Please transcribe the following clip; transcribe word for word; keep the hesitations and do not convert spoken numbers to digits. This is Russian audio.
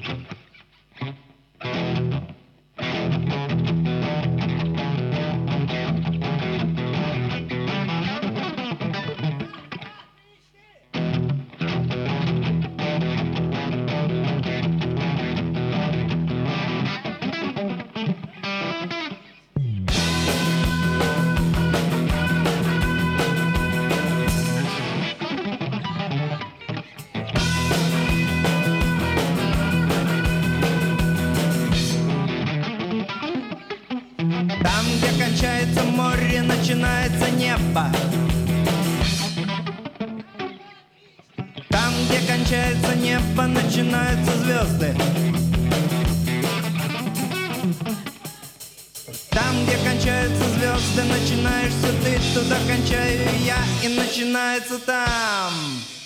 Там, где кончается море, начинается небо. Там, где кончается небо, начинаются звезды. Там, где кончаются звезды, начинаешься ты, туда кончаю я, и начинается там.